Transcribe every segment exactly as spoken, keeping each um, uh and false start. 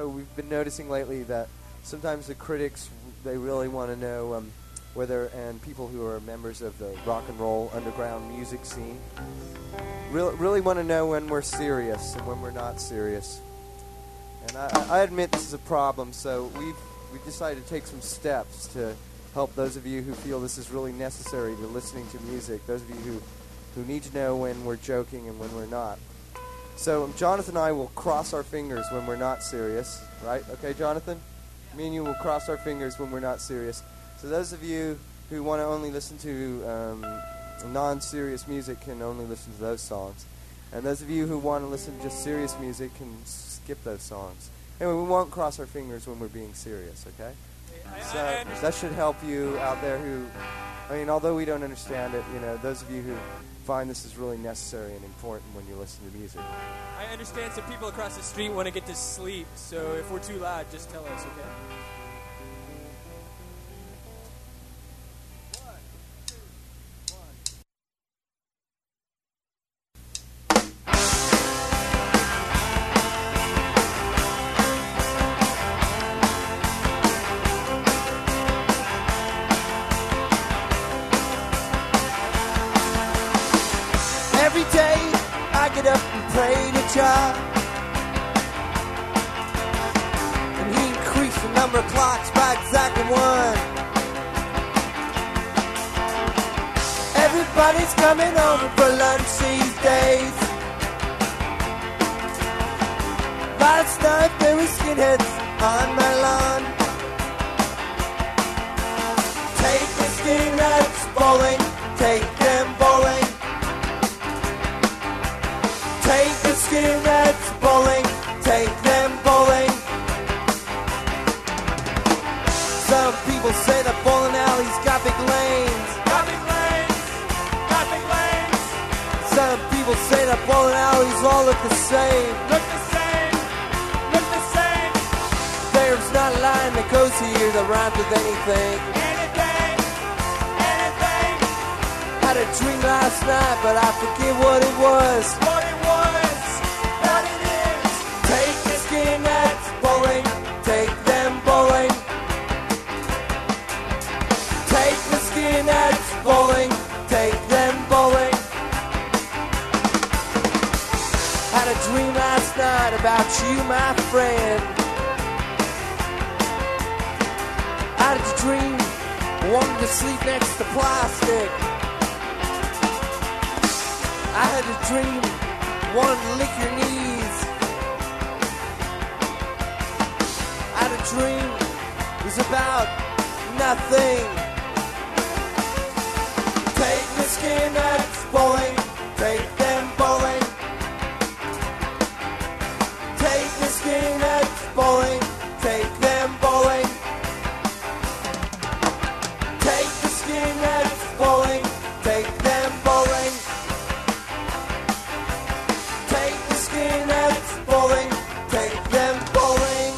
So we've been noticing lately that sometimes the critics, they really want to know um, whether, and people who are members of the rock and roll underground music scene, really, really want to know when we're serious and when we're not serious. And I, I admit this is a problem, so we've, we've decided to take some steps to help those of you who feel this is really necessary to listening to music, those of you who, who need to know when we're joking and when we're not. So Jonathan and I will cross our fingers when we're not serious, right? Okay, Jonathan? Me and you will cross our fingers when we're not serious. So those of you who want to only listen to um, non-serious music can only listen to those songs. And those of you who want to listen to just serious music can skip those songs. Anyway, we won't cross our fingers when we're being serious, okay? So that should help you out there who, I mean, although we don't understand it, you know, those of you who find this is really necessary and important when you listen to music. I understand some people across the street want to get to sleep, so if we're too loud, just tell us, okay? Every day I get up and pray to Jah, and He increased the number of clocks by exactly one. Everybody's coming over for lunch these days. Last night there were skinheads on my lawn. Take the skinheads bowling, take them bowling. Take the skinheads bowling, take them bowling. Some people say that bowling alleys got big lanes. Got big lanes, got big lanes. Some people say that bowling alleys all look the same. Look the same, look the same. There's not a line that goes here that rhymes with anything. Anything, anything. Had a dream last night, but I forget what it was. What it was, what it is. Take the skinheads bowling, take them bowling. Take the skinheads bowling, take them bowling. Had a dream last night about you, my friend. How did you dream? Wanted to sleep next to plastic. I had a dream, wanted to lick your knees. I had a dream, it was about nothing. Take the skinheads bowling, take them bowling. Take the skinheads bowling, take them bowling. Take the skinheads bowling, take them bowling. Take the skinheads bowling, take them bowling.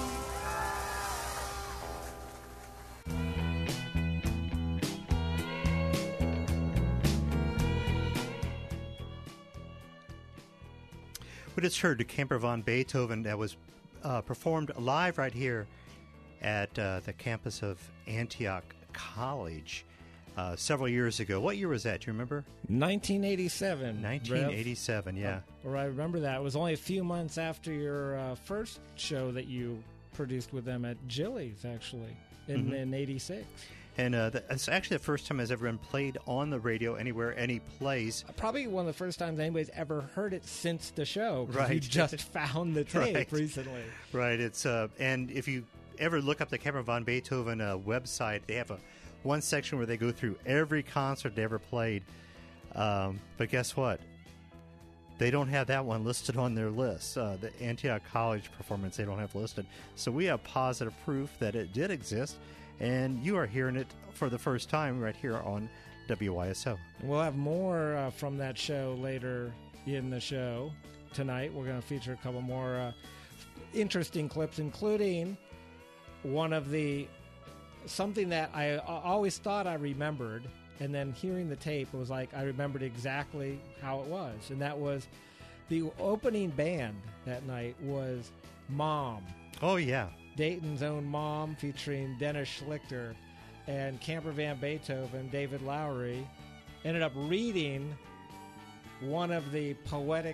We just heard the Camper von Beethoven that was uh, performed live right here at uh, the campus of Antioch College uh, several years ago. What year was that? Do you remember? nineteen eighty-seven. nineteen eighty-seven, Rev. yeah. Uh, or I remember that. It was only a few months after your uh, first show that you produced with them at Jilly's, actually, in, Mm-hmm. in eighty-six. And uh, it's actually the first time it's ever been played on the radio anywhere, any place. Probably one of the first times anybody's ever heard it since the show. 'Cause Right. You just found the tape Right. recently. Right. It's uh, and if you ever look up the Camper von Beethoven uh, website, they have a one section where they go through every concert they ever played. Um, but guess what? They don't have that one listed on their list. Uh, the Antioch College performance they don't have listed. So we have positive proof that it did exist, and you are hearing it for the first time right here on W Y S O. We'll have more uh, from that show later in the show tonight. We're going to feature a couple more uh, interesting clips, including one of the something that I uh, always thought I remembered, and then hearing the tape, it was like I remembered exactly how it was, and that was the opening band that night was Mom. Oh, yeah. Dayton's Own Mom, featuring Dennis Schlichter, and Camper Van Beethoven, David Lowery, ended up reading one of the poetic,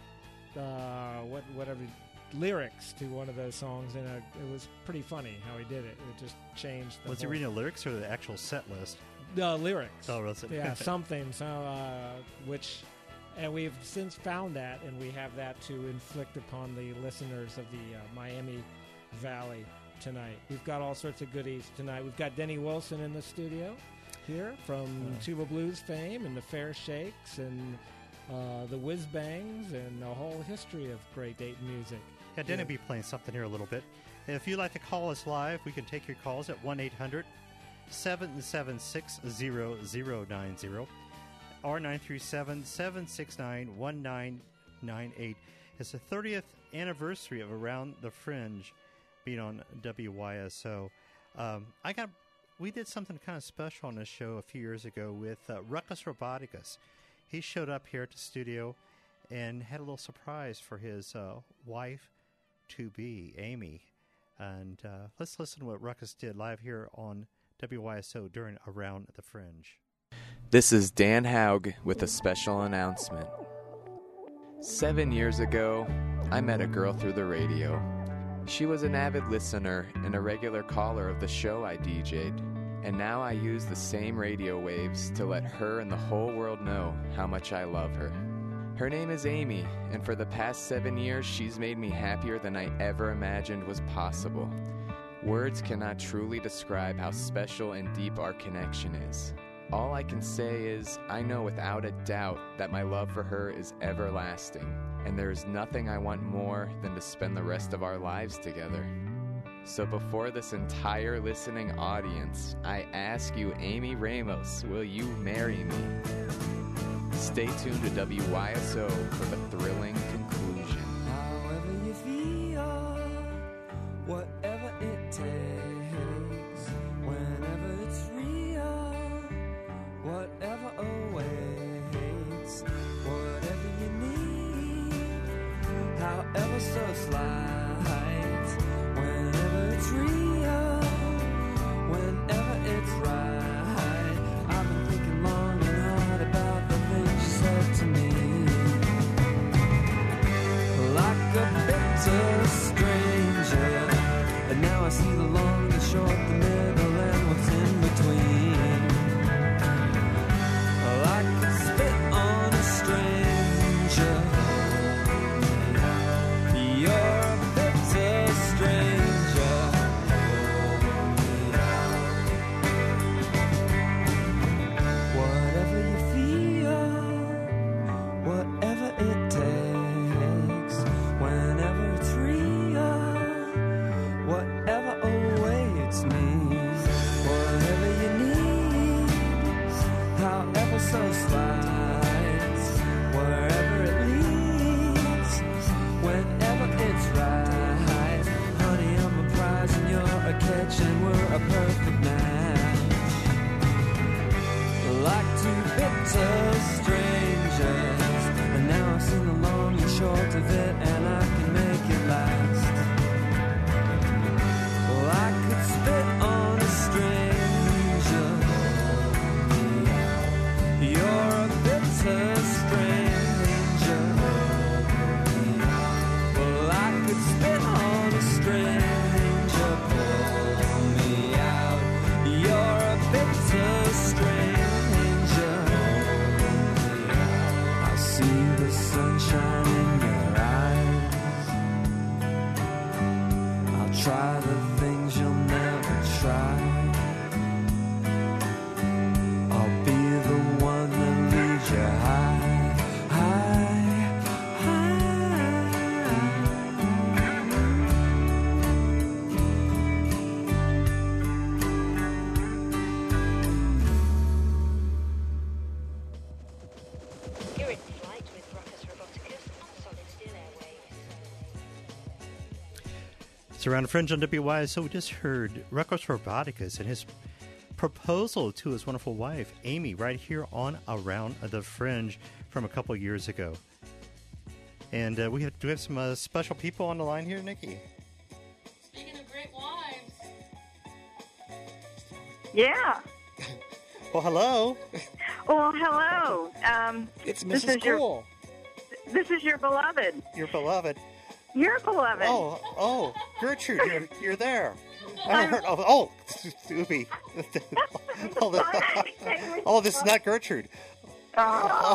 uh, what whatever, lyrics to one of those songs, and it was pretty funny how he did it. It just changed the Was he whole- reading the lyrics or the actual set list? The lyrics. Oh, was it? Yeah, something. So, uh, which, and we've since found that, and we have that to inflict upon the listeners of the uh, Miami Valley tonight. We've got all sorts of goodies tonight. We've got Denny Wilson in the studio here from Uh. Tuba Blues fame and the Fair Shakes and uh, the Whiz Bangs and a whole history of great Dayton music. Yeah, Denny will be playing something here a little bit. If you'd like to call us live, we can take your calls at one eight hundred seven seven six zero zero nine zero or nine three seven seven six nine one nine nine eight. It's the thirtieth anniversary of Around the Fringe being on W Y S O. Um, I got, we did something kind of special on this show a few years ago with uh, Ruckus Roboticus. He showed up here at the studio and had a little surprise for his uh, wife to be, Amy. And uh, let's listen to what Ruckus did live here on W Y S O during Around the Fringe. This is Dan Haug with a special announcement. Seven years ago, I met a girl through the radio. She was an avid listener and a regular caller of the show I D J'd. And now I use the same radio waves to let her and the whole world know how much I love her. Her name is Amy, and for the past seven years, she's made me happier than I ever imagined was possible. Words cannot truly describe how special and deep our connection is. All I can say is, I know without a doubt that my love for her is everlasting, and there is nothing I want more than to spend the rest of our lives together. So before this entire listening audience, I ask you, Amy Ramos, will you marry me? Stay tuned to W Y S O for the thrilling conclusion. However you feel, whatever it takes, whenever it's real, whatever awaits, whatever you need, however so slight, whenever it's real, whenever it's right. I've been thinking long and hard about the things you said to me. Like a bitter stranger, and now I see the long, the short, the middle, and what's in between. Like a spit on a stranger, you're a bitter stranger. Whatever you feel, whatever it takes, whenever it's real, whatever awaits me, whatever you need, however so slight, wherever it leads, whenever it's right. Honey, I'm a prize and you're a catch, and we're a perfect match. Like two bitter strangers, and now I've seen the long and short of it, and I can make it last. Well, I could spit on a stranger. You're a bitter stranger. Well, I could spit on a stranger. Pull me out. You're a bitter stranger. I see the sunshine in your eyes. I'll try the things you'll never try. I'll be the one that leads you high, high, high. You're in flight with Ruckus Roboticus on Solid Steel Airwaves. It's Around the Fringe on W Y S O. We just heard Ruckus Roboticus and his proposal to his wonderful wife, Amy, right here on Around the Fringe from a couple years ago. And uh, we have, do we have some uh, special people on the line here, Nikki? Yeah. Well, hello. Well, hello. Um, It's This Missus is your- Cool. this is your beloved. Your beloved. Your beloved. Oh, oh, Gertrude, you're you're there. I heard. Oh, oh, Oopie. oh, this, oh, this is not Gertrude. Oh.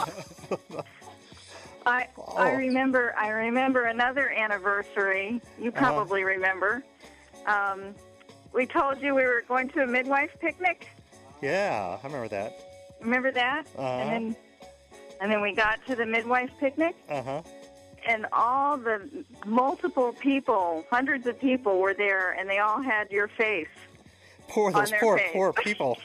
I Oh. I remember I remember another anniversary. You Uh-huh. probably remember. Um, we told you we were going to a midwife picnic. Yeah, I remember that. Remember that? Uh-huh. And then and then we got to the midwife picnic, Uh huh. and all the multiple people, hundreds of people were there, and they all had your face. Poor On those their poor face. poor people.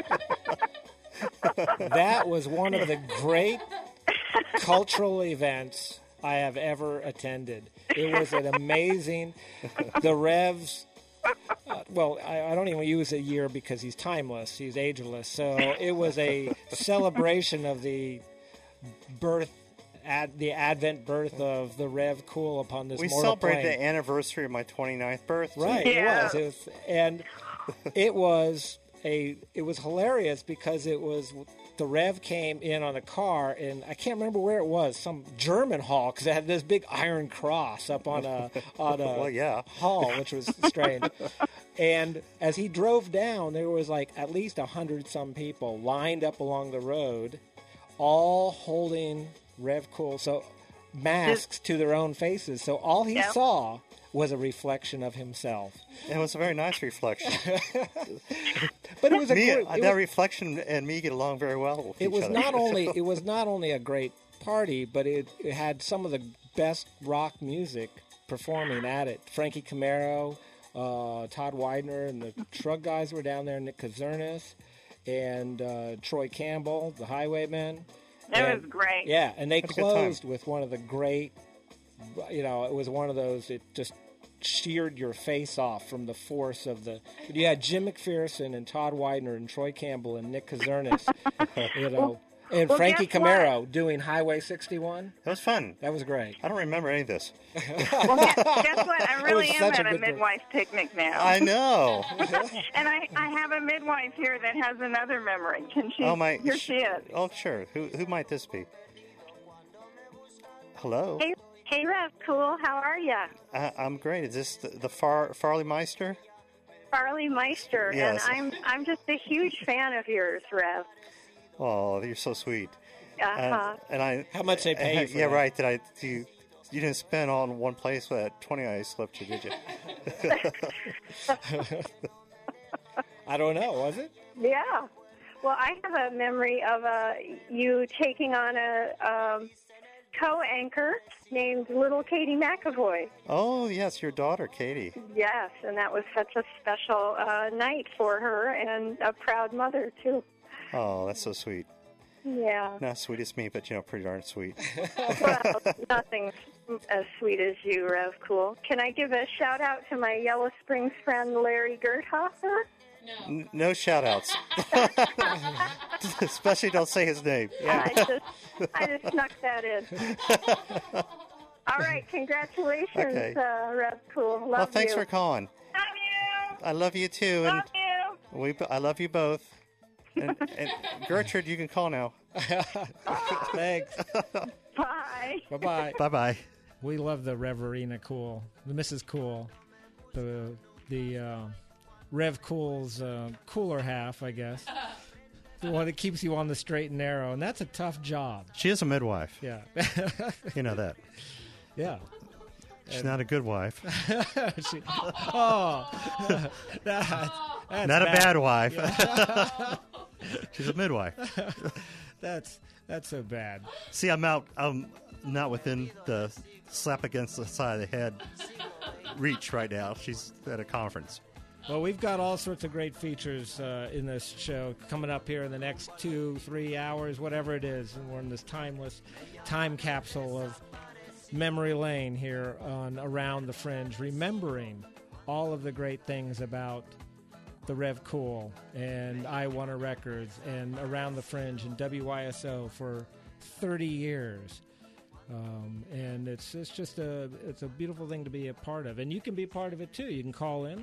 That was one of the great cultural events I have ever attended. It was an amazing. The Revs. Uh, well, I, I don't even use a year because he's timeless. He's ageless. So it was a celebration of the birth, ad, the advent birth of the Rev Cool upon this We mortal celebrated plane. the anniversary of my twenty-ninth birthday. Right, Yeah. it was. It was, and it was a. It was hilarious because it was the Rev came in on a car, and I can't remember where it was. Some German hall because it had this big iron cross up on a on a Well, yeah. hall, which was strange. And as he drove down, there was like at least a hundred some people lined up along the road, all holding Rev Cool, so masks to their own faces. So all he Yep. saw was a reflection of himself. It was a very nice reflection. But it was a me, great, uh, it that was, reflection and me get along very well with it each was other. not only it was not only a great party, but it, it had some of the best rock music performing at it. Frankie Camaro, uh, Todd Widener, and the Shrug guys were down there. Nick Kazernis and uh, Troy Campbell, the Highwaymen. It And- was great. Yeah, and they Had a good time. closed with one of the great. You know, it was one of those. It just sheared your face off from the force of the. You had Jim McPherson and Todd Widener and Troy Campbell and Nick Kazernis, you know, and well, Frankie guess Camaro doing Highway sixty-one. That was fun. That was great. I don't remember any of this. Well, guess, guess what? I really was am such a at a good one. midwife picnic now. I know. And I, I have a midwife here that has another memory. Can she? Oh my! Here she is. Oh sure. Who who might this be? Hello. Hey, hey, Rev, cool. How are ya? Uh, I'm great. Is this the, the Far Farley Meister? Farley Meister, Yes. and I'm I'm just a huge fan of yours, Rev. Oh, you're so sweet. Uh huh. And, and I. How much they pay you for Yeah, that? right. Did I? Do you? You didn't spend all in one place with that twenty I slipped you, did you? I don't know. Was it? Yeah. Well, I have a memory of uh, you taking on a um, co-anchor named Little Katie McAvoy. Oh yes, your daughter, Katie. Yes, and that was such a special uh, night for her, and a proud mother too. Oh, that's so sweet. Yeah. Not sweet as me, but you know, pretty darn sweet. Well, nothing as sweet as you, Rev Cool. Can I give a shout out to my Yellow Springs friend Larry Gerthofer? N- no shout outs. Especially don't say his name. I just, I just snuck that in. All right, congratulations, Okay. uh, Rev Cool. Love Well, thanks you. for calling. Love you. I love you too, and Love you. we I love you both. And, and Gertrude, you can call now. Thanks. Bye. Bye bye. Bye bye. We love the Reverina Cool, the Missus Cool, the the uh, Rev Cool's uh, cooler half, I guess. The one that keeps you on the straight and narrow, and that's a tough job. She is a midwife. Yeah. You know that. Yeah. She's not a good wife. She- oh, that, that's Not a bad. bad wife. She's a midwife. That's that's so bad. See, I'm out. I'm not within the slap against the side of the head reach right now. She's at a conference. Well, we've got all sorts of great features uh, in this show coming up here in the next two, three hours, whatever it is. And we're in this timeless time capsule of memory lane here on Around the Fringe, remembering all of the great things about the Rev Cool and I Wanna Records and Around the Fringe and W Y S O for thirty years. Um, and it's it's just a it's a beautiful thing to be a part of. And you can be part of it too. You can call in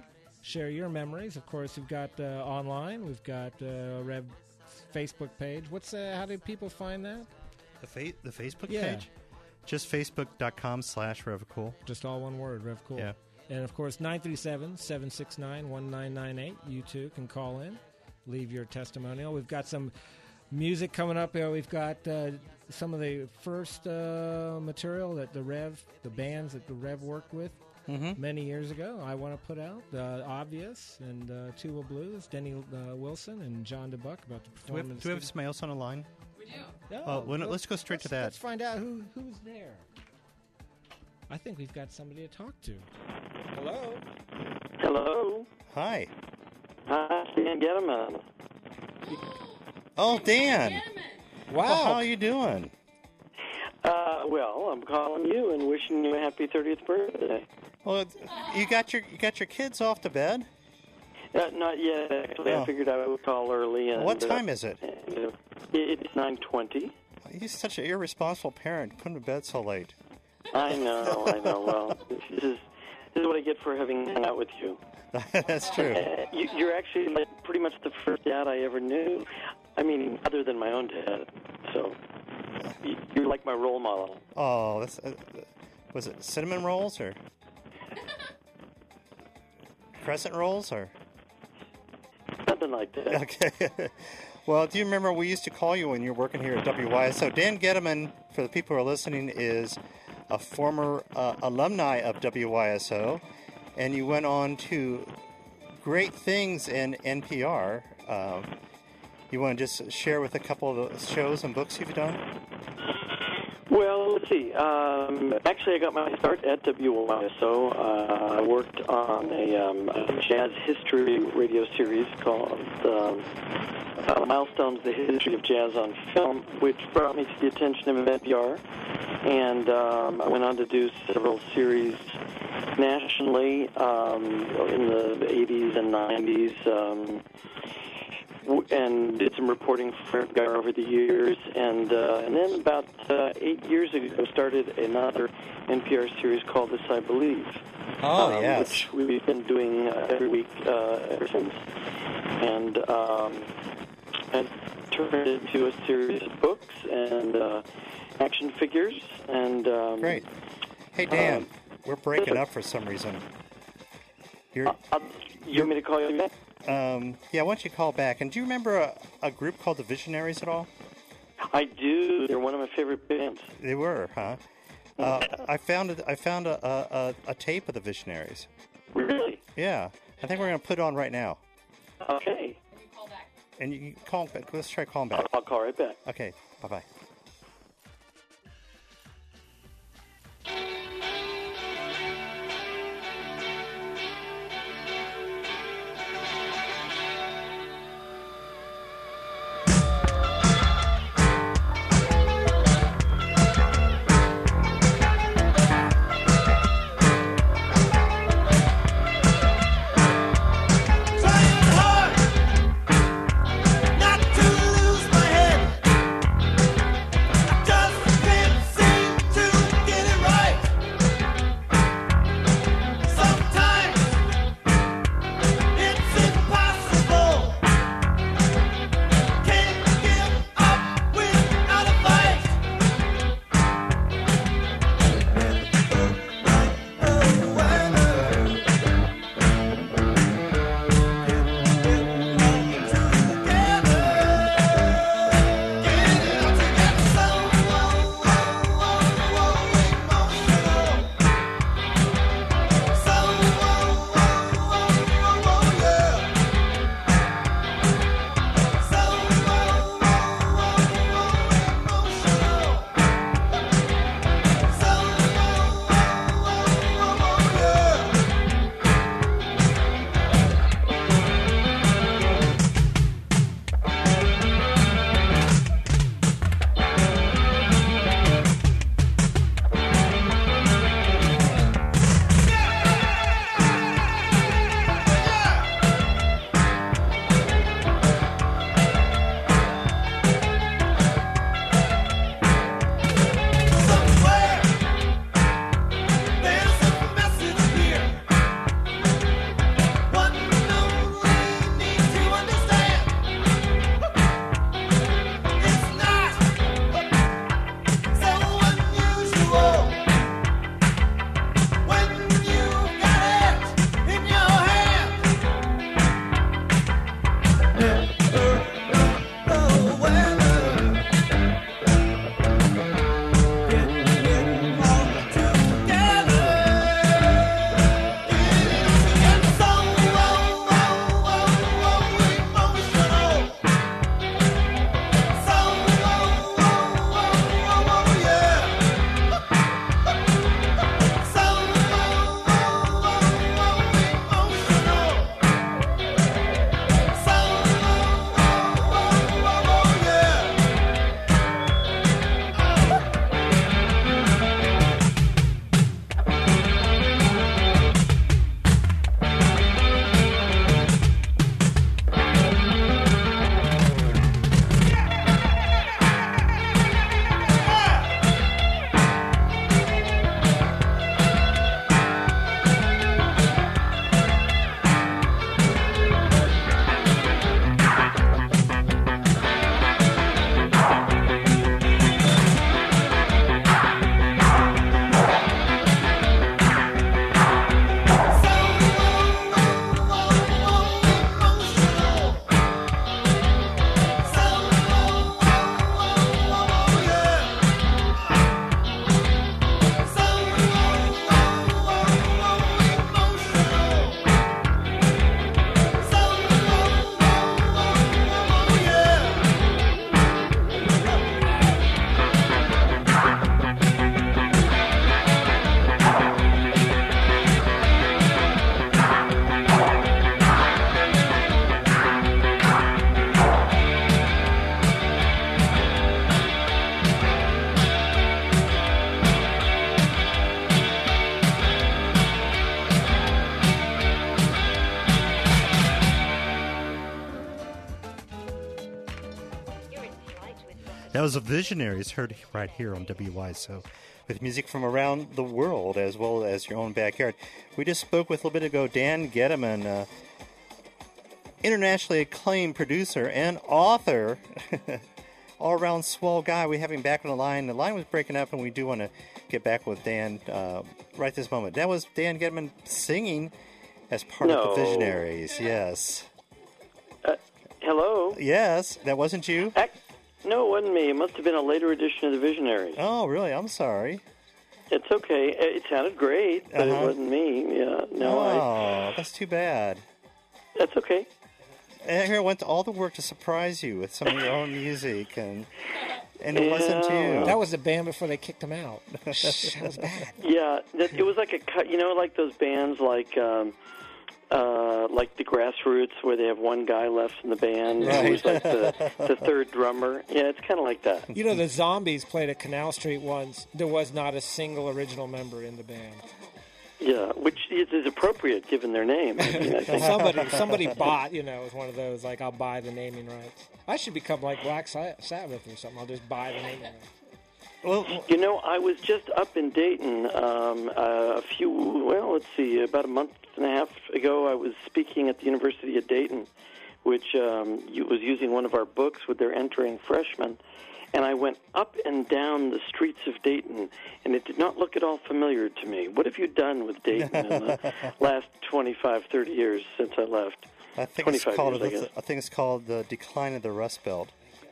share your memories. Of course, we've got uh, online. We've got uh, Rev Facebook page. What's uh, how do people find that? The fa- the Facebook Yeah. page? Just facebook.com slash RevCool. Just all one word, RevCool. Yeah. And, of course, nine three seven, seven six nine, one nine nine eight. You, too, can call in, leave your testimonial. We've got some music coming up here. We've got uh, some of the first uh, material that the Rev, the bands that the Rev worked with Mhm. many years ago. I want to put out uh, Obvious and uh, Tuba Blues, Denny uh, Wilson and John DeBuck about to Do we perform. in have, the do we have studio. somebody else on the line? We do. No, Oh, well, no, let's go straight to that. Let's find out who who's there. I think we've got somebody to talk to. Hello. Hello. Hi. Hi, Dan Gettleman. Oh, Dan. Wow. Well, how are you doing? Uh, well, I'm calling you and wishing you a happy thirtieth birthday. Well, you got your you got your kids off to bed? Uh, not yet, actually. Oh. I figured I would call early. And, What time uh, is it? And, uh, it's nine twenty. You're such an irresponsible parent. Put them to bed so late. I know, I know. Well, this is this is what I get for having hung out with you. That's true. Uh, you, you're actually like pretty much the first dad I ever knew. I mean, other than my own dad. So y- you're like my role model. Oh, that's uh, was it cinnamon rolls or crescent rolls or something like that? Okay. Well, do you remember we used to call you when you were working here at W Y S O? Dan Gettleman, for the people who are listening, is a former uh, alumni of W Y S O, and you went on to great things in N P R. Uh, you want to just share with a couple of the shows and books you've done? Well, let's see. Um, actually, I got my start at W Y S O. Uh, I worked on a, um, a jazz history radio series called um, uh, Milestones, the History of Jazz on Film, which brought me to the attention of N P R. And um, I went on to do several series nationally um, in the eighties and nineties. Um, and did some reporting for N P R over the years, and uh, and then about uh, eight years ago started another N P R series called This I Believe. Oh, um, yes. Which we've been doing uh, every week uh, ever since. And um, and turned it into a series of books and uh, action figures. And um, Great. Hey, Dan, um, we're breaking up for some reason. You're, uh, uh, you want me to call you back? Um, yeah, why don't you call back? And do you remember a, a group called the Visionaries at all? I do. They're one of my favorite bands. They were, huh? Uh, I found a, I found a, a, a tape of the Visionaries. Really? Yeah, I think we're going to put it on right now. Okay. And you can call back. Let's try calling back. I'll, I'll call right back. Okay, bye-bye. Not to lose my head. That was the Visionaries, heard right here on W Y S O, with music from around the world as well as your own backyard. We just spoke with a little bit ago Dan Getterman, uh, internationally acclaimed producer and author, all-around swell guy. We have him back on the line. The line was breaking up, and we do want to get back with Dan uh, right this moment. That was Dan Getterman singing as part No. of the Visionaries. Yes. Uh, hello? Yes, that wasn't you? Ac- no, it wasn't me. It must have been a later edition of the Visionaries. Oh, really? I'm sorry. It's okay. It sounded great, but Uh-huh. it wasn't me. Yeah, no, oh, I, that's too bad. that's okay. And here I went to all the work to surprise you with some of your own music, and and it wasn't Yeah. you. That was the band before they kicked him out. That was bad. Yeah, that, it was like a cut. You know, like those bands, like um, uh, like the Grassroots, where they have one guy left in the band Right. who's like the, the third drummer. Yeah, it's kind of like that. You know, the Zombies played at Canal Street once. There was not a single original member in the band. Yeah, which is, is appropriate given their name. I mean, I think. somebody, somebody bought. You know, it was one of those like, I'll buy the naming rights. I should become like Black Sa- Sabbath or something. I'll just buy the naming rights. Well, you know, I was just up in Dayton um, uh, a few, well, let's see, about a month and a half ago. I was speaking at the University of Dayton, which um, you- was using one of our books with their entering freshmen. And I went up and down the streets of Dayton, and it did not look at all familiar to me. What have you done with Dayton in the last twenty-five, thirty years since I left? I think it's twenty-five called. years, I guess. I think it's called the Decline of the Rust Belt.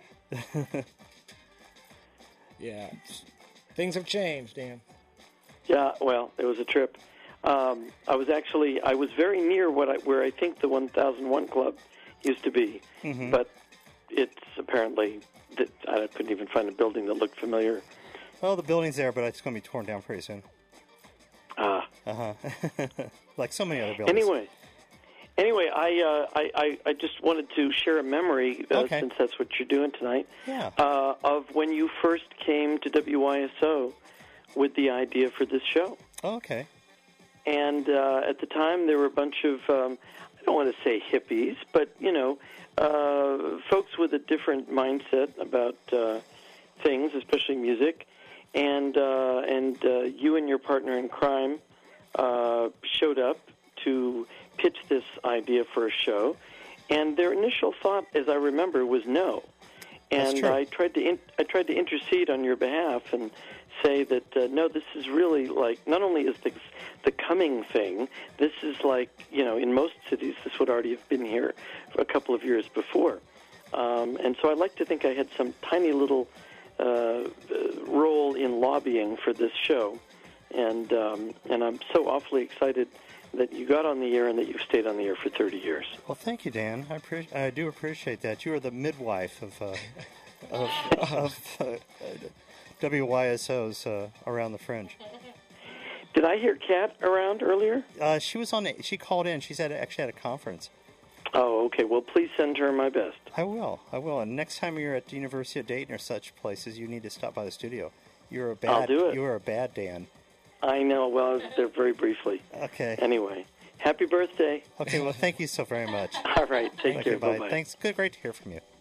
Yeah, things have changed, Dan. Yeah, well, it was a trip. Um, I was actually, I was very near what I, where I think the one thousand one Club used to be, Mhm. but it's apparently, that I couldn't even find a building that looked familiar. Well, the building's there, but it's going to be torn down pretty soon. Ah. Uh huh. Like so many other buildings. Anyway, anyway, I, uh, I, I, I just wanted to share a memory, uh, Okay. since that's what you're doing tonight, Yeah. uh, of when you first came to W Y S O with the idea for this show. Oh, okay. And uh, at the time, there were a bunch of, um, I don't want to say hippies, but, you know, uh, folks with a different mindset about uh, things, especially music. And uh, and uh, you and your partner in crime uh, showed up to pitch this idea for a show. And their initial thought, as I remember, was no. That's And true. I tried to in, I tried to intercede on your behalf and say that uh, no, this is really like, not only is this the coming thing, this is like, you know, in most cities this would already have been here for a couple of years before. Um, and so I'd like to think I had some tiny little uh, uh, role in lobbying for this show. And um, and I'm so awfully excited that you got on the air and that you've stayed on the air for thirty years. Well, thank you, Dan. I, appre- I do appreciate that. You are the midwife of uh, of, of uh, W Y S Os uh, around the fringe. Did I hear Kat around earlier? Uh, she was on. The, she called in. She's at actually at a conference. Oh, okay. Well, please send her my best. I will. I will. And next time you're at the University of Dayton or such places, you need to stop by the studio. You're a bad. I'll do it. You are a bad Dan. I know. Well, I was there very briefly. Okay. Anyway, happy birthday. Okay. Well, thank you so very much. All right. Take okay, care. Bye. Bye-bye. Thanks. Good. Great to hear from you,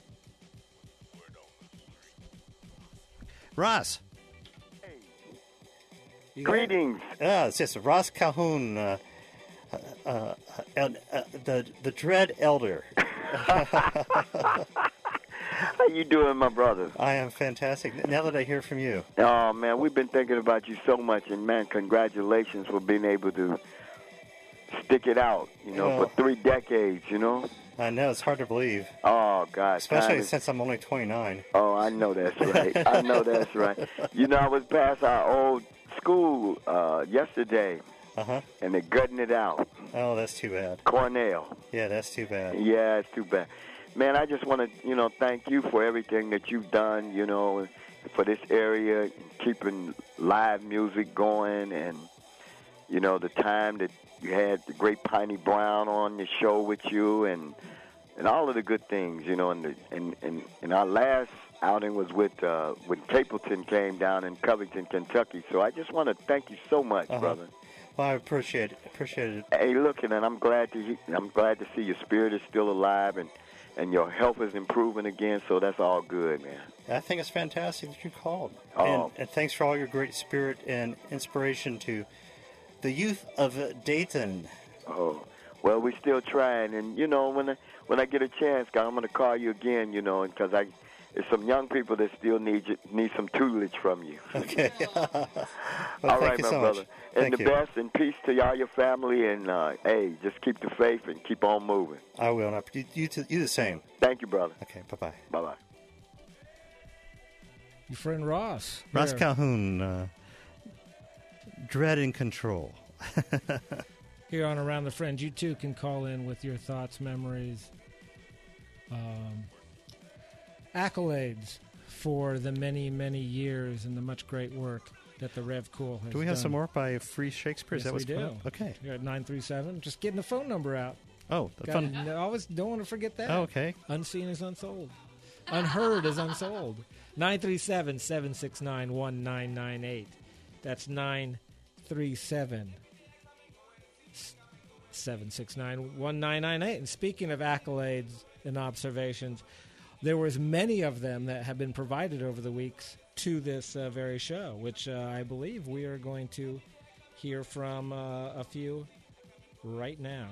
Ross. Greetings. Ah, it's just Ross Calhoun, uh, uh, uh, uh, uh, the the Dread Elder. How you doing, my brother? I am fantastic. Now that I hear from you. Oh, man, we've been thinking about you so much, and, man, congratulations for being able to stick it out, you know, Well- for three decades, you know? I know, it's hard to believe. Oh, God. Especially time is- since I'm only twenty-nine. Oh, I know that's right. I know that's right. You know, I was past our old school uh, yesterday, Uh-huh. and they're gutting it out. Oh, that's too bad. Cornell. Yeah, that's too bad. Yeah, it's too bad. Man, I just want to, you know, thank you for everything that you've done, you know, for this area, keeping live music going, and, you know, the time that you had the great Piney Brown on the show with you, and and all of the good things, you know, and the, and, and, and our last outing was with uh, when Capleton came down in Covington, Kentucky. So I just want to thank you so much, Uh-huh. brother. Well, I appreciate it. Appreciate it. Hey, look, and I'm glad to he- I'm glad to see your spirit is still alive and and your health is improving again. So that's all good, man. I think it's fantastic that you called. Oh. And, and thanks for all your great spirit and inspiration to the youth of uh, Dayton. Oh, well, we're still trying, and you know, when I, when I get a chance, God, I'm gonna call you again, you know, because I, there's some young people that still need you, need some tutelage from you. Okay. Well, all thank right, you my so brother, much. and Thank the you. best and peace to y'all, your family, and uh, hey, just keep the faith and keep on moving. I will. And I, you, you, t- you the same. Thank you, brother. Okay. Bye bye. Bye bye. Your friend Ross. Ross here. Calhoun, uh, Dread and Control. Here on Around the Fringe, you too can call in with your thoughts, memories, um, accolades for the many, many years and the much great work that the Rev Cool has Do we have done. some more by Free Shakespeare? Is Yes, that what's we coming do. up? Okay. You're at nine three seven. Just getting the phone number out. Oh, the Got- fun. I always don't want to forget that. Oh, okay. Unseen is unsold. Unheard is unsold. nine three seven, seven six nine, one nine nine eight. That's nine three seven, seven six nine, one nine nine eight. And speaking of accolades and observations, there was many of them that have been provided over the weeks to this uh, very show, which uh, I believe we are going to hear from uh, a few right now.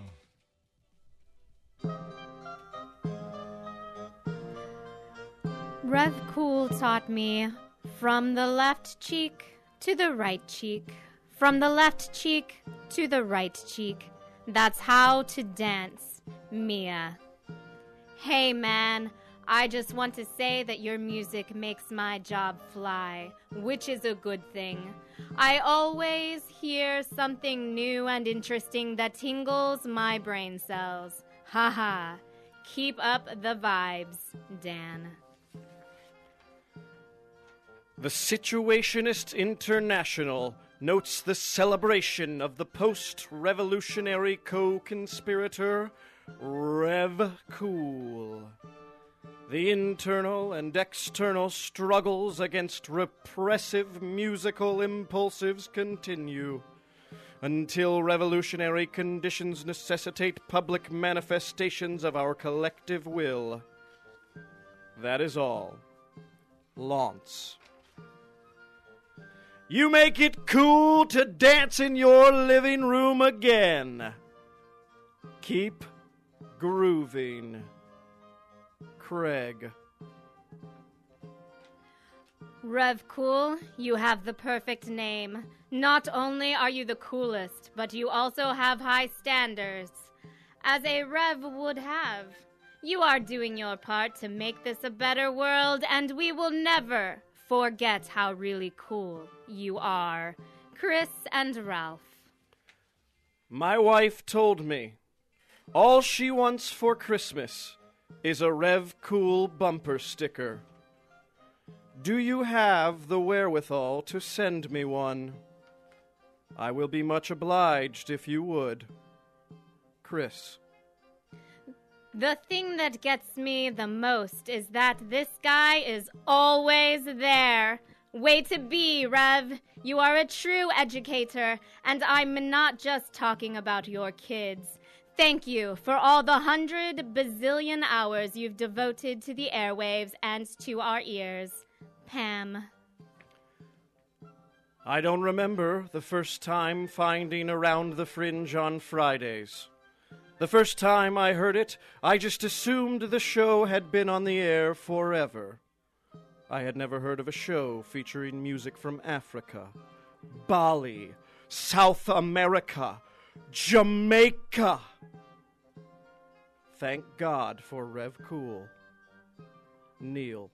Rev Cool taught me from the left cheek to the right cheek, from the left cheek to the right cheek. That's how to dance, Mia. Hey man, I just want to say that your music makes my job fly, which is a good thing. I always hear something new and interesting that tingles my brain cells. Haha. Keep up the vibes, Dan. The Situationist International notes the celebration of the post-revolutionary co-conspirator, Rev Cool. The internal and external struggles against repressive musical impulsives continue until revolutionary conditions necessitate public manifestations of our collective will. That is all. Lance. You make it cool to dance in your living room again. Keep grooving. Craig. Rev Cool, you have the perfect name. Not only are you the coolest, but you also have high standards. As a Rev would have. You are doing your part to make this a better world, and we will never forget how really cool you are. Chris and Ralph. My wife told me all she wants for Christmas is a Rev Cool bumper sticker. Do you have the wherewithal to send me one? I will be much obliged if you would. Chris. The thing that gets me the most is that this guy is always there. Way to be, Rev. You are a true educator, and I'm not just talking about your kids. Thank you for all the hundred bazillion hours you've devoted to the airwaves and to our ears. Pam. I don't remember the first time finding Around the Fringe on Fridays. The first time I heard it, I just assumed the show had been on the air forever. I had never heard of a show featuring music from Africa, Bali, South America, Jamaica. Thank God for Rev Cool. Neil.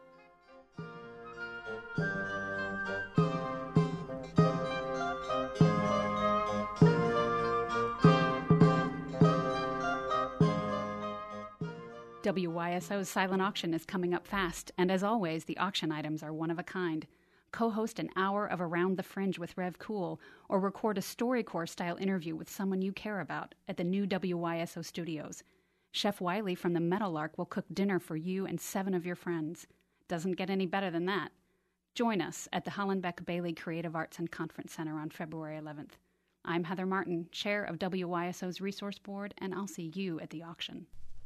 W Y S O's silent auction is coming up fast, and as always, the auction items are one of a kind. Co-host an hour of Around the Fringe with Rev Cool, or record a StoryCorps-style interview with someone you care about at the new W Y S O studios. Chef Wiley from the Meadowlark will cook dinner for you and seven of your friends. Doesn't get any better than that. Join us at the Hollenbeck Bailey Creative Arts and Conference Center on February eleventh. I'm Heather Martin, chair of W Y S O's Resource Board, and I'll see you at the auction.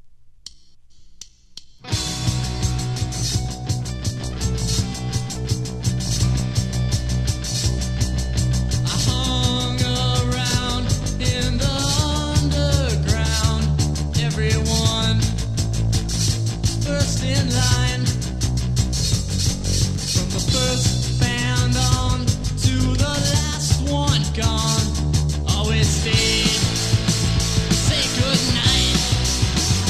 In the underground, everyone first in line. From the first band on to the last one gone, always stayed, say goodnight.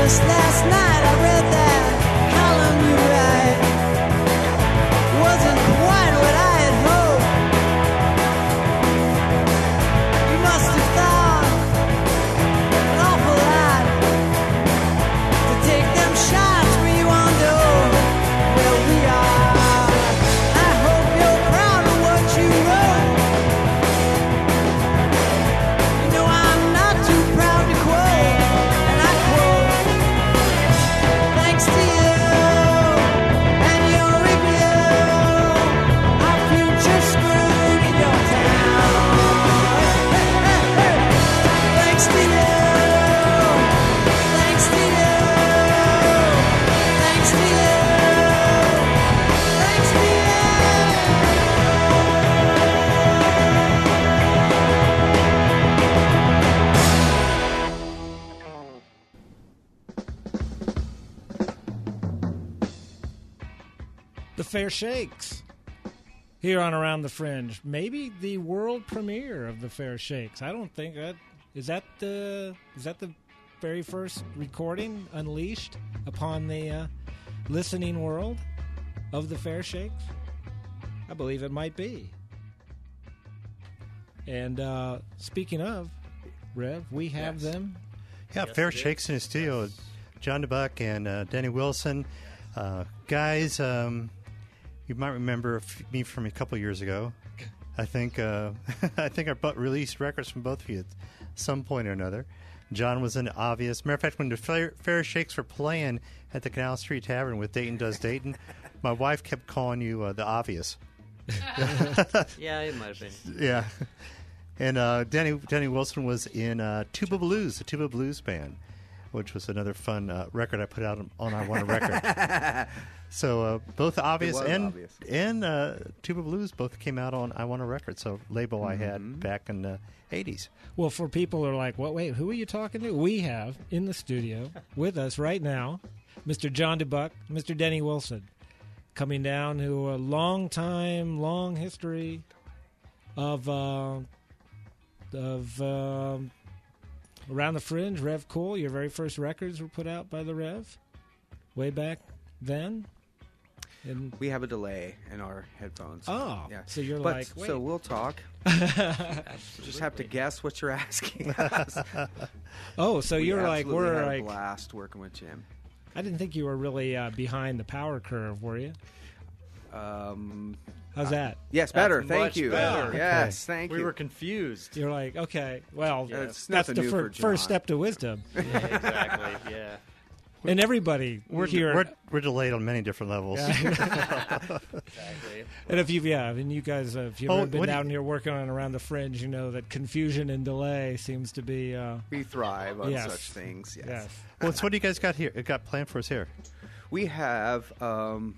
Just last night I read that column you write. Wasn't quite what I had hoped. You must have thought an awful lot to take them shots where you on dough. Well, we are. I hope you're proud of what you wrote. You know I'm not too proud to quote, and I quote, thanks to you and your review, our future screwed in your town. Thanks to you, thanks to you, thanks to you, thanks to you. The Fair Shakes here on Around the Fringe. Maybe the world premiere of the Fair Shakes. I don't think that is that the is that the very first recording unleashed upon the uh, listening world of the Fair Shakes. I believe it might be. And uh, speaking of Rev, we have Yes. them. Yeah, Fair Shakes in the studio. John DeBuck and uh, Danny Wilson. Uh, guys, um, you might remember f- me from a couple years ago. I think uh, I think I bu- released records from both of you at some point or another. John was in Obvious. Matter of fact, when the Fair, Fair Shakes were playing at the Canal Street Tavern with Dayton Does Dayton, my wife kept calling you uh, the Obvious. Yeah, it might have been. Yeah. And uh, Danny Danny Wilson was in uh, Tuba Blues, the Tuba Blues Band, which was another fun uh, record I put out on I Want a Record. So uh, both Obvious was and Obvious. and uh, Tuba Blues both came out on I Want a Record, so label I Mm-hmm. had back in the eighties. Well, for people who are like, "What? Wait, who are you talking to?" We have in the studio with us right now, Mister John DeBuck, Mister Denny Wilson, coming down who a long time, long history of uh, of um Around the Fringe. Rev Cool, your very first records were put out by the Rev way back then. And we have a delay in our headphones. Oh, yeah. so you're But- like, wait. so we'll talk. Just have to guess what you're asking us. Oh, so We you're like, absolutely we're had a like blast working with Jim. I didn't think you were really uh, behind the power curve, were you? Um, How's uh, that? Yes, better. Thank you. better. Yes, thank we you. were confused. You're like, okay, well, Yeah, it's that's nothing the new fir- for John. first step to wisdom. Yeah, exactly. Yeah. And everybody We're, here, we're, we're delayed on many different levels. Exactly. and if you've yeah, and you guys, uh, if you've Oh, ever been what do down here working on Around the Fringe, you know that confusion and delay seems to be. Uh, We thrive on yes. such things. Yes. Yes. Well, so what do you guys got here? Got planned for us here? We have. Um,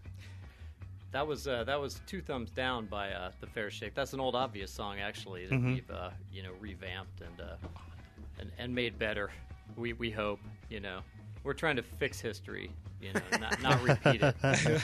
That was uh, that was Two Thumbs Down by uh, the Fair Shake. That's an old Obvious song actually that Mhm. we've uh, you know revamped and, uh, and and made better. We we hope you know we're trying to fix history, you know, not not repeat it.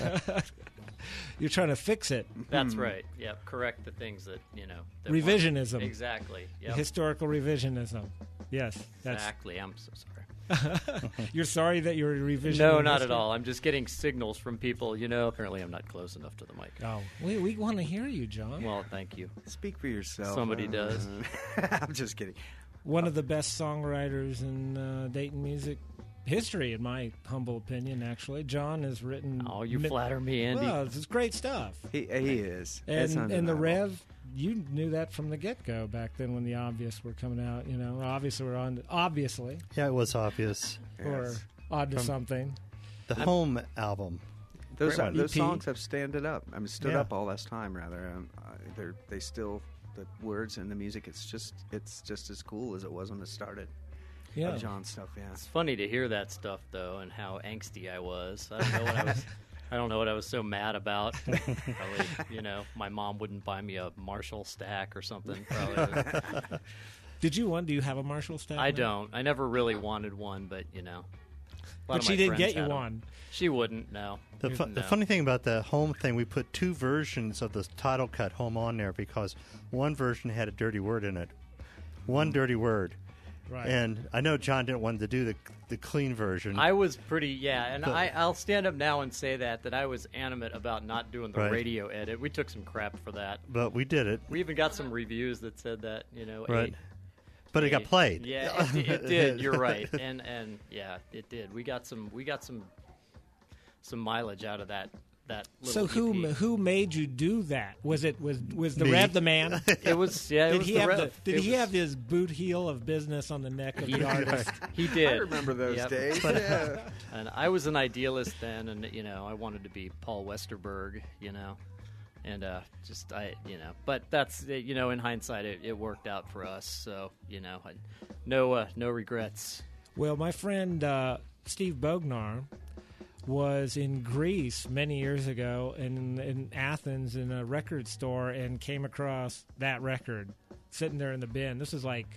You're trying to fix it. That's right. Yep. Correct the things that you know. That Revisionism. weren't- Exactly. Yep. Historical revisionism. Yes. That's, Exactly. I'm so sorry. You're sorry that you're revisioning. No, not history? at all. I'm just getting signals from people. You know, apparently I'm not close enough to the mic. Oh, we we want to hear you, John. Well, thank you. Speak for yourself. Somebody Uh, does. I'm just kidding. One of the best songwriters in uh, Dayton music history, in my humble opinion. Actually, John has written. Oh, you mi- flatter me, Andy. Well, it's great stuff. He, he is. And It's and the undeniable. Rev, you knew that from the get go back then when the Obvious were coming out. You know, obviously we're on. Obviously, Yeah, it was Obvious. or Yes. Odd to From something. The Home album. Those Great one. those E P. songs have standed up. I mean, stood Yeah. up all this time. Rather, um, uh, they're they still the words and the music. It's just it's just as cool as it was when it started. Yeah. Of John's stuff. Yeah. It's funny to hear that stuff though, and how angsty I was. I don't know what I was. I don't know what I was so mad about. Probably, you know, my mom wouldn't buy me a Marshall stack or something. Probably. Did you want? Do you have a Marshall stack? I now? don't. I never really wanted one, but you know. a lot But of she my didn't friends get you had 'em. one. She wouldn't. No. The, fu- the No. funny thing about the Home thing, we put two versions of the title cut Home on there because one version had a dirty word in it. One dirty word. Right. And I know John didn't want to do the the clean version. I was pretty, yeah, and But- I, I'll stand up now and say that, that I was animate about not doing the Right. radio edit. We took some crap for that. But we did it. We even got some reviews that said that, you know, Right. eight- But it got eight- played. Yeah, it, it did. You're right, and and yeah, it did. We got some, we got some, some mileage out of that. That So little who E P. who made you do that? Was it was was the Me. Rev the man? It was- yeah, it Did was he the have Rev. the, Did It he was- have his boot heel of business on the neck of He- the artist? He did. I remember those Yep. days, yeah. And I was an idealist then, and you know, I wanted to be Paul Westerberg, you know, and uh, just I, you know, but that's uh, you know, in hindsight, it, it worked out for us. So you know, I, no uh, no regrets. Well, my friend uh, Steve Bognar was in Greece many years ago in in Athens in a record store and came across that record sitting there in the bin. This is like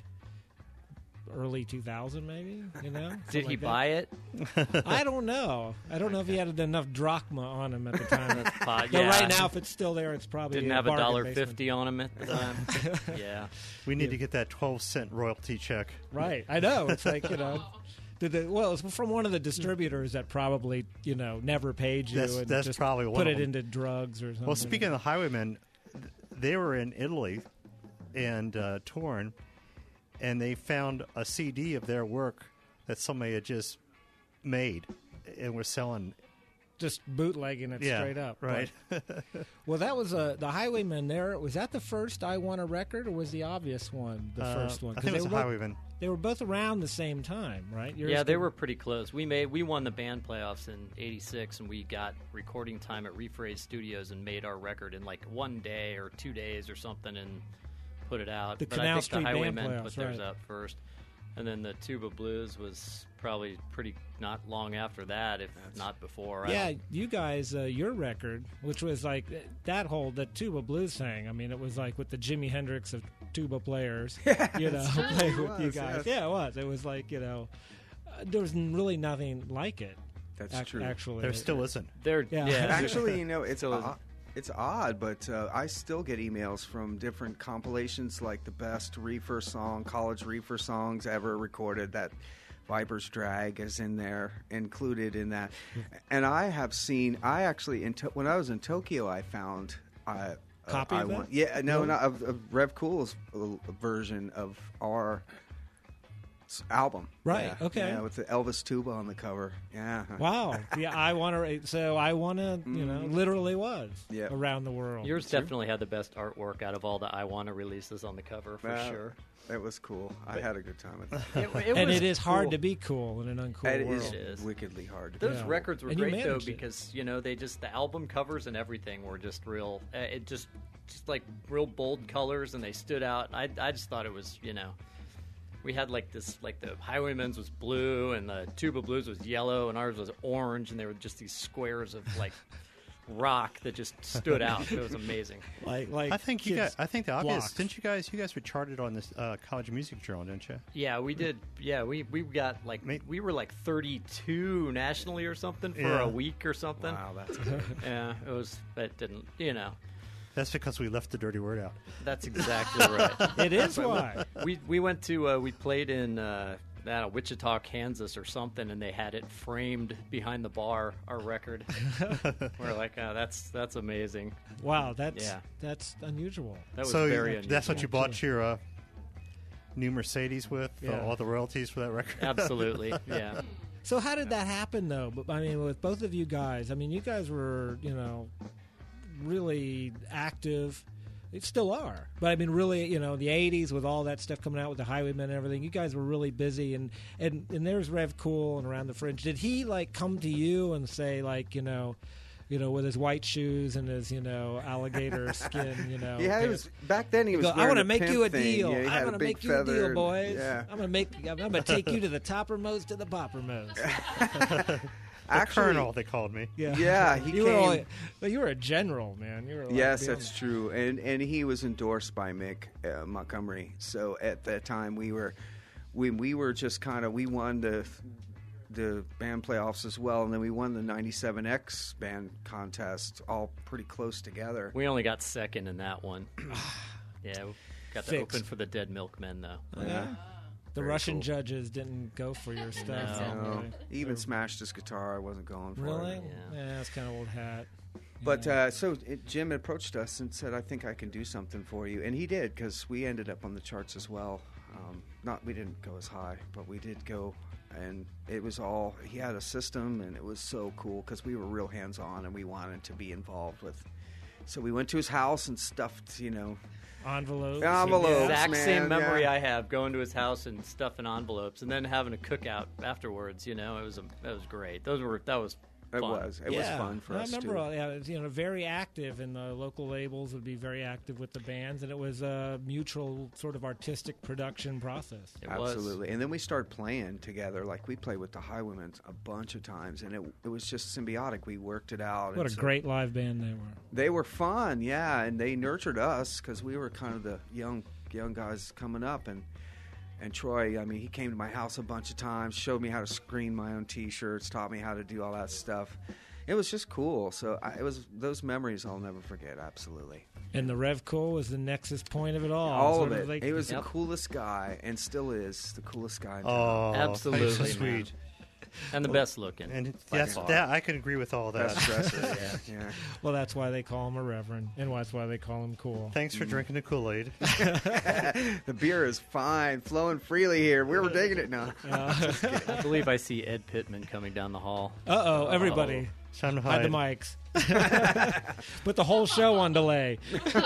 early two thousand, maybe. You know? Did Something he like that. buy it? I don't know. I don't know if he had enough drachma on him at the time. That's po- Though yeah. right now, if it's still there, it's probably Didn't a have a bargain dollar basement. fifty on him at the time. Yeah, We need to get that twelve cent royalty check. Right. I know. It's like, you know. Did the, well, it's from one of the distributors that probably, you know, never paid you That's- and that's just probably one put of it them. into drugs or something. Well, speaking of the Highwaymen, th- they were in Italy and uh, touring, and they found a C D of their work that somebody had just made and was selling. Just bootlegging it Yeah, straight up. right. But- well, that was uh, the Highwaymen there. Was that the first I Want a Record, or was the obvious one the Uh, first one? I 'Cause think it they was were the both- Highwaymen. They were both around the same time, right? Yours yeah, they could- were pretty close. We made we won the band playoffs in eighty-six, and we got recording time at Rephrase Studios and made our record in like one day or two days or something, and put it out. The but Canal I think Street the band Highwaymen playoffs, put theirs right. out first, and then the Tuba Blues was probably pretty not long after that, if not before. I Yeah, don't- you guys, uh, your record, which was like that whole that tuba blues thing. I mean, it was like with the Jimi Hendrix of tuba players. Yeah, you know, that's right. playing It with you was, guys. yes. Yeah, it was. It was like you know, uh, there was n- really nothing like it. That's ac- true. Actually, There still isn't. There, yeah. Actually, you know, it's Still o- it's odd, but uh, I still get emails from different compilations, like the best reefer song, college reefer songs ever recorded. That Viper's Drag is in there, included in that. And I have seen. I actually, in to- when I was in Tokyo, I found. Uh, Copy uh, I of that? want- Yeah, no, Really? not of, of Rev Cool's uh, version of our s- album. Right, Yeah, okay. yeah, with the Elvis tuba on the cover. Yeah. Wow. Yeah, I want to. So I want to. You know, Mhm. literally was Yeah. around the world. Yours definitely had the best artwork out of all the I Wanna releases on the cover, for Well, sure. It was cool. I But- had a good time with it. It- it and was it is hard cool. to be cool in an uncool It world. is It is. wickedly hard. to Those Yeah. records were And you great though managed it. because you know they just the album covers and everything were just real. Uh, it just just like real bold colors and they stood out. I I just thought it was you know. We had like this, like the Highwaymen's was blue and the Tuba Blues was yellow and ours was orange and they were just these squares of like rock that just stood out. It was amazing. Like, like I think you kids' guys. I think the obvious. blocks. Didn't you guys? You guys were charted on this uh, College Music Journal, didn't you? Yeah, we did. Yeah, we we got like we were like thirty-two nationally or something for Yeah. a week or something. Wow, that's good. Yeah, it was. It didn't. You know. That's because we left the dirty word out. That's exactly right. It is But why. we we went to uh, we played in uh, I don't know, Wichita, Kansas, or something, and they had it framed behind the bar. Our record. We're like, oh, that's that's amazing. Wow, that's Yeah. that's unusual. That was so very you- unusual. that's what you bought your uh, new Mercedes with, uh, Yeah. all the royalties for that record. Absolutely, yeah. So how did that happen, though? But I mean, with both of you guys, I mean, you guys were, you know, really active. It still are, but I mean, really, you know, the eighties with all that stuff coming out with the Highwaymen and everything. You guys were really busy, and and and there's Rev Cool and Around the Fringe. Did he like come to you and say, like, you know, you know, with his white shoes and his, you know, alligator skin, you know? Yeah, he was back then. He was. Go, I want to to make you a thing. deal. Yeah, he I'm had going a to big make you a deal, feather and- boys. Yeah. I'm going to make. I'm going to take you to the toppermost to the poppermost. The Actually- Colonel, they called me. Yeah, Yeah, he you were came- only, but you were a general, man. You were like Yes, beyond that's true, and and he was endorsed by Mick uh, Montgomery. So at that time, we were we we were just kind of we won the the band playoffs as well, and then we won the ninety-seven X band contest, all pretty close together. We only got second in that one. Yeah, we got to Fixed. open for the Dead Milkmen though. Yeah. The Very Russian cool. judges didn't go for your stuff. No. did they? He even smashed his guitar. I wasn't going for Really? it. Yeah, that's kind of old hat. But uh, so it, Jim approached us and said, "I think I can do something for you," and he did, because we ended up on the charts as well. Um, not we didn't go as high, but we did go, and it was all he had a system, and it was so cool because we were real hands on, and we wanted to be involved with. So we went to his house and stuffed, you know, envelopes. Envelopes, Exact man, same memory yeah. I have going to his house and stuffing envelopes, and then having a cookout afterwards. You know, it was a, that was great. Those were that was. It fun. was. It yeah. was fun for I us remember, too. uh, yeah, it was, you know, very active, and the local labels would be very active with the bands, and it was a mutual sort of artistic production process. It Absolutely. And then we started playing together. Like, we played with the Highwaymen a bunch of times, and it it was just symbiotic. We worked it out. What and a so- great live band they were. They were fun, yeah, and they nurtured us because we were kind of the young young guys coming up. And and Troy, I mean, he came to my house a bunch of times, showed me how to screen my own T-shirts, taught me how to do all that stuff. It was just cool. So I, it was those memories I'll never forget. Absolutely. And the Rev Cool was the nexus point of it all. All Sort of it. like- he was Yep. the coolest guy, and still is the coolest guy. in Oh, town. Absolutely, so man. sweet. And the best looking. And by that's far. that. I can agree with all that. Best dresser, yeah, yeah. Well, that's why they call him a reverend, and that's why they call him cool. Thanks for drinking the Kool-Aid. The beer is fine, flowing freely here. We were digging it now. I believe I see Ed Pittman coming down the hall. Uh-oh, everybody. It's time to Hide the hide. mics. Put the whole show on delay.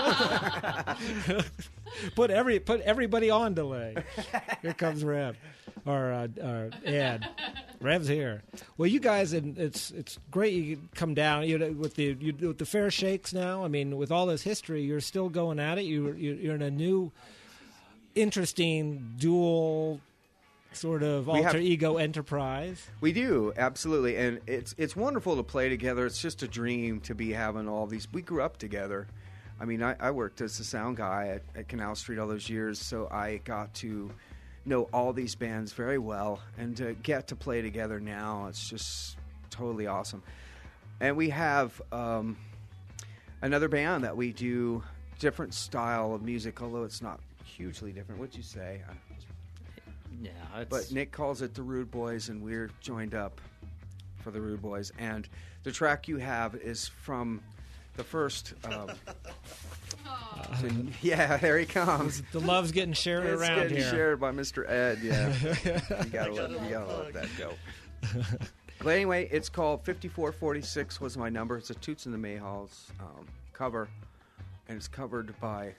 put every put everybody on delay. Here comes Rev, or uh, uh, Ed. Rev's here. Well, you guys, and it's it's great you could come down. You know, with the you with the Fair Shakes now. I mean, with all this history, you're still going at it. You you- you're in a new, interesting dual sort of We alter have- ego enterprise. We do, absolutely, and it's it's wonderful to play together. It's just a dream to be having all these. We grew up together. I mean, I, I worked as a sound guy at, at Canal Street all those years, so I got to know all these bands very well, and to get to play together now, it's just totally awesome. And we have um, another band that we do different style of music, although it's not hugely different. What'd you say? I, Yeah, it's, but Nick calls it the Rude Boys, and we're joined up for the Rude Boys. And the track you have is from the first. Um, to- yeah, there he comes. The love's getting shared It's around getting here. shared by Mister Ed. Yeah, you gotta let, you gotta let that go. But anyway, it's called fifty-four forty-six was my number. It's a Toots and the Mayhawks um, cover, and it's covered by.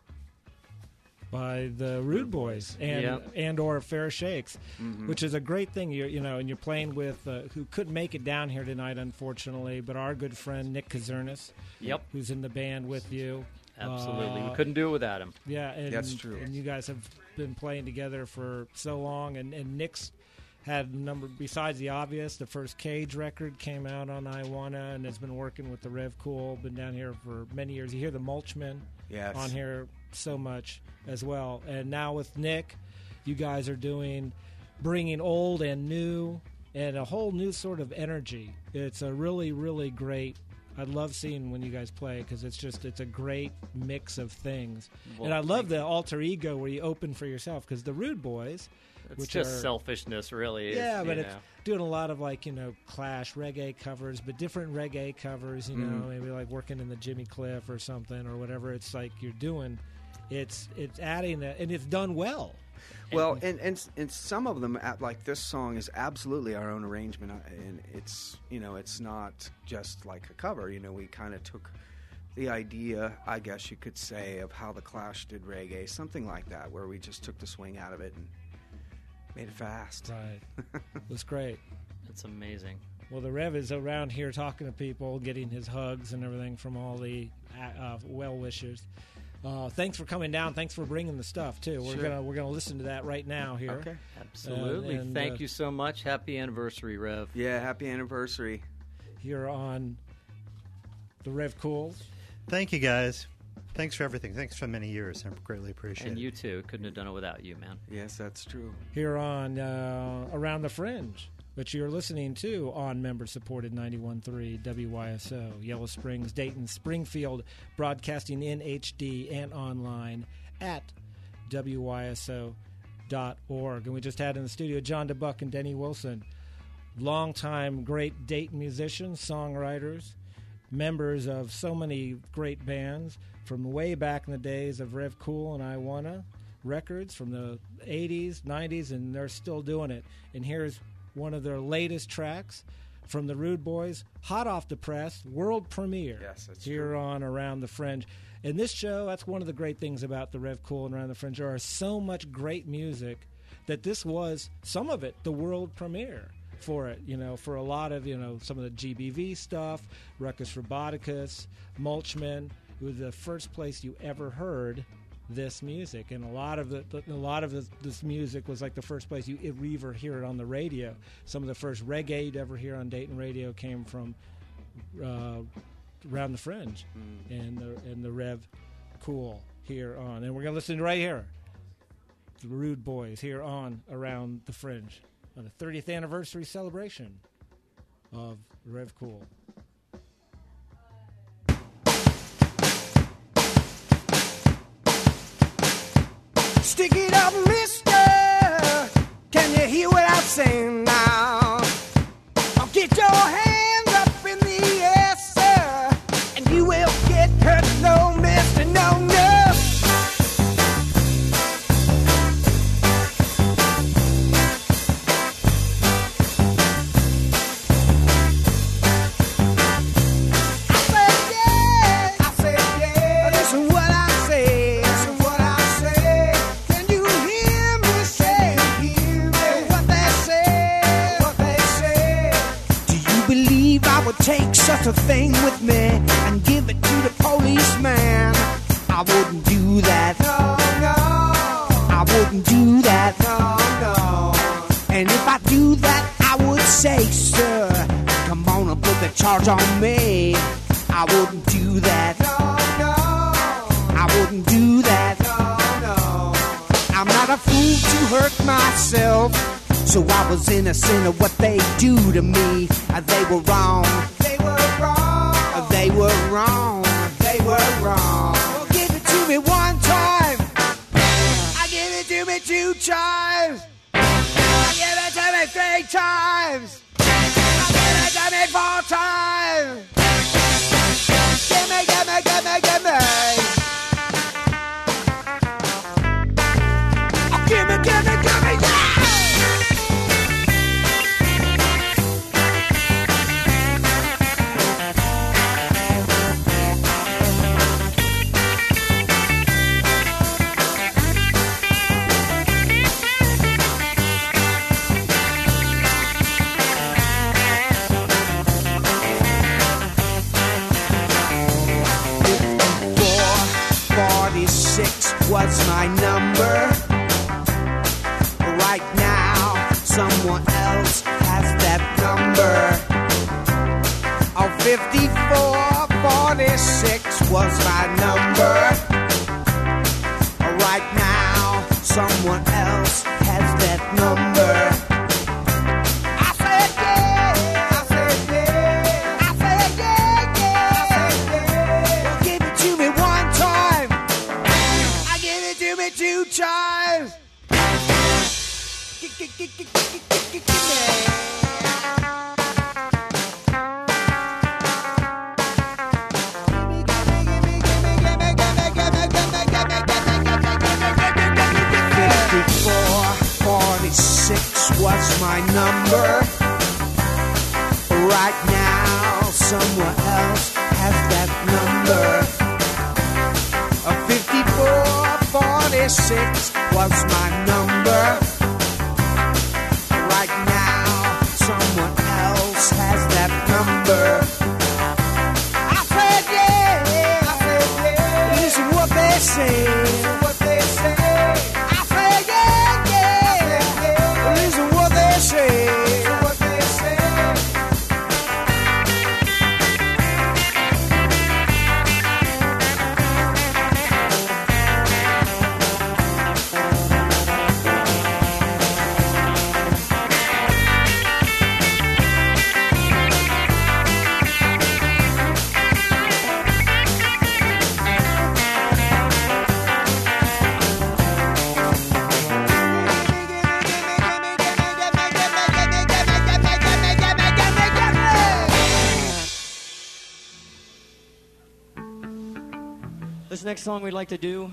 by the Rude Boys and Yep. and or Fair Shakes, Mhm. which is a great thing. You you know, and you're playing with uh, who couldn't make it down here tonight, unfortunately, but our good friend Nick Kazernis, Yep. who's in the band with you. Absolutely. Uh, we couldn't do it without him. Yeah, and, That's true. And you guys have been playing together for so long, and, and Nick's had a number besides the obvious. The first Cage record came out on I Wanna, and has been working with the Rev Cool. Been down here for many years. You hear the Mulchmen Yes. on here so much as well, and now with Nick, you guys are doing bringing old and new and a whole new sort of energy. It's a really really great. I love seeing when you guys play because it's just it's a great mix of things, Well, and I love the alter ego where you open for yourself because the Rude Boys, It's which just are, selfishness, really. is, yeah, but you it's know. doing a lot of like you know Clash reggae covers, but different reggae covers. You know, Mhm. maybe like working in the Jimmy Cliff or something or whatever. It's like you're doing. It's it's adding a, and it's done well. Well, and, and and some of them, at- like this song, is absolutely our own arrangement, uh, and it's you know it's not just like a cover. You know, we kind of took the idea, I guess you could say, of how the Clash did reggae, something like that, where we just took the swing out of it and made it fast. Right, it was great. It's amazing. Well, the Rev is around here talking to people, getting his hugs and everything from all the uh, well wishers. Uh, thanks for coming down. Thanks for bringing the stuff too. We're Sure. gonna we're gonna listen to that right now here. Okay. Absolutely. Uh, and, Thank uh, you so much. Happy anniversary, Rev. Yeah, happy anniversary. Here on the Rev Cools. Thank you, guys. Thanks for everything. Thanks for many years. I greatly appreciate And it. you too. Couldn't have done it without you, man. Yes, that's true. Here on uh, Around the Fringe, which you're listening to on member-supported ninety-one point three W Y S O, Yellow Springs, Dayton, Springfield, broadcasting in H D and online at W Y S O dot org. And we just had in the studio John DeBuck and Denny Wilson, longtime great Dayton musicians, songwriters, members of so many great bands from way back in the days of Rev Cool and I Wanna Records from the eighties, nineties, and they're still doing it. And here's one of their latest tracks from the Rude Boys, hot off the press, world premiere. Yes, that's here true. on Around the Fringe. And this show, that's one of the great things about the Rev Cool and Around the Fringe. There are so much great music that this was, some of it, the world premiere for it, you know, for a lot of, you know, some of the G B V stuff, Ruckus Roboticus, Mulchman. It was the first place you ever heard this music, and a lot of the a lot of this, this music was like the first place you ever hear it on the radio. Some of the first reggae you'd ever hear on Dayton radio came from uh, Around the Fringe mm. and the and the Rev Cool here on, and we're gonna listen right here, the Rude Boys here on Around the Fringe on the thirtieth anniversary celebration of Rev Cool. Stick it up, mister. Can you hear what I'm saying now? I'll get your hands up in the air, sir, and you will get hurt, no, mister, no, no. Take such a thing with me and give it to the policeman. I wouldn't do that. No, no. I wouldn't do that. No, no. And if I do that, I would say, sir, come on and put the charge on me. I wouldn't do that. No, no. I wouldn't do that. No, no. I'm not a fool to hurt myself. So I was innocent of what they do to me. They were wrong. They were wrong. They were wrong. They were wrong. Well, give it to me one time. I give it to me two times. I give it to me three times. I give it to me four times. Give me, give me, give me, give me. Oh, give me, give me, give me, yeah. Was my number. Right now, someone else has that number. Oh, fifty-four forty-six was my number. Right now, someone else has that number. I said yeah, I said yeah, I said yeah, yeah, I said yeah. Well, give it to me one time. Give me two times. Give, give, give, give, give, give, give, give me. fifty-four forty-six was my number. Right now, someone else has that number. A fifty-four forty-six was my number. Right now, someone else has that number. I said yeah, I said yeah. Listen what they say, listen what they say. I said yeah, yeah, I said yeah. Listen what they say, listen what they say. this next song we'd like to do,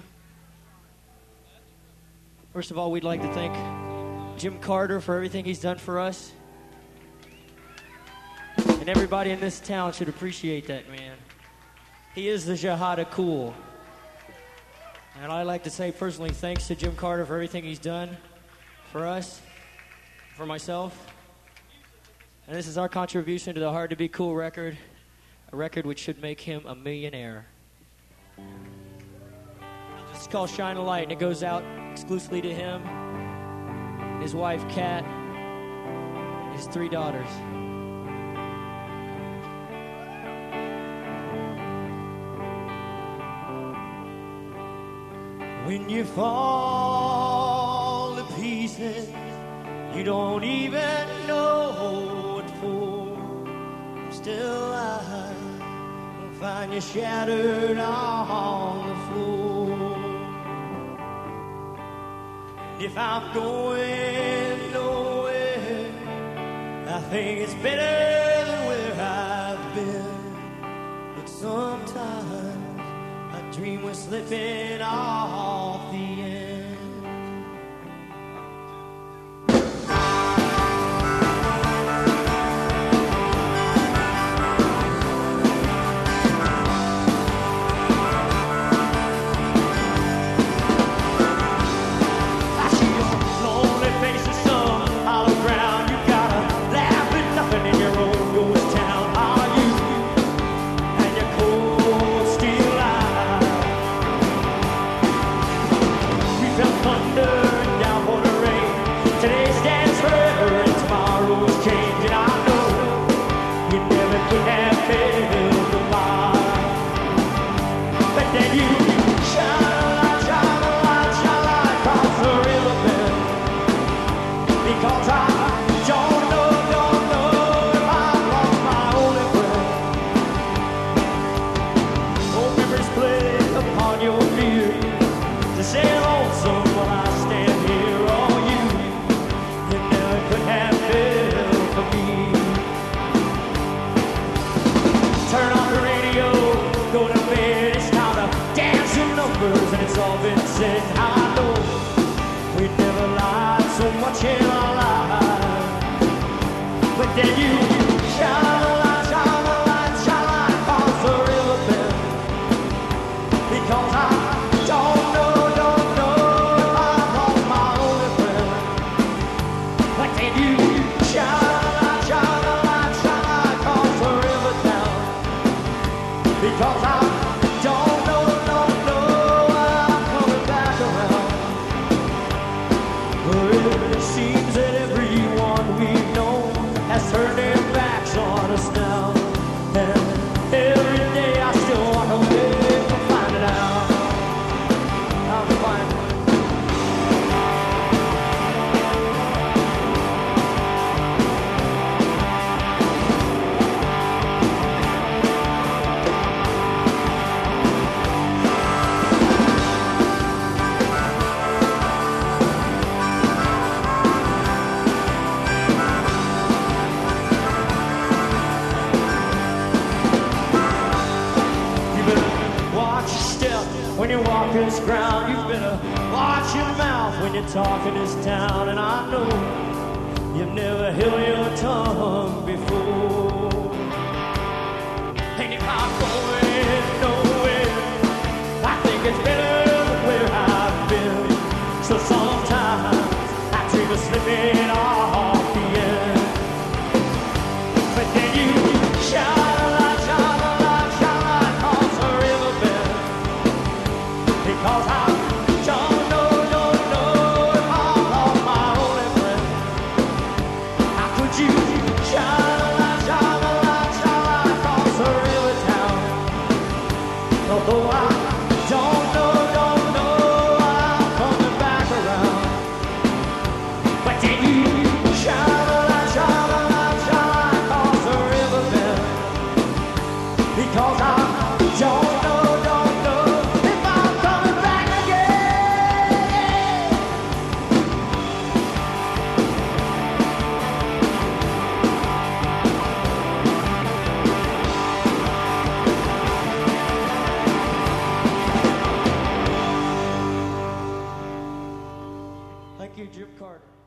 first of all, we'd like to thank Jim Carter for everything he's done for us. And everybody in this town should appreciate that, man. He is the Jihad of cool. And I'd like to say personally thanks to Jim Carter for everything he's done for us, for myself. And this is our contribution to the Hard to Be Cool record, a record which should make him a millionaire. It's called Shine a Light, and it goes out exclusively to him, his wife, Kat, and his three daughters. When you fall to pieces, you don't even know what for. Still I will find you shattered on the floor. And if I'm going nowhere, I think it's better than where I've been. But sometimes I dream we're slipping off the end. Talking this town, and I know you've never held your tongue before. And if I'm going nowhere, I think it's better than where I've been. So sometimes I dream of slipping off the end. But then you shine a light, shine a light, shine a light across the riverbed. Because I don't know. Although I don't know, don't know, I'm coming back around. But then you shine a light, shine a light, shine a light across the riverbed. Because I don't know, don't know if I'm coming back again. Jim Carter.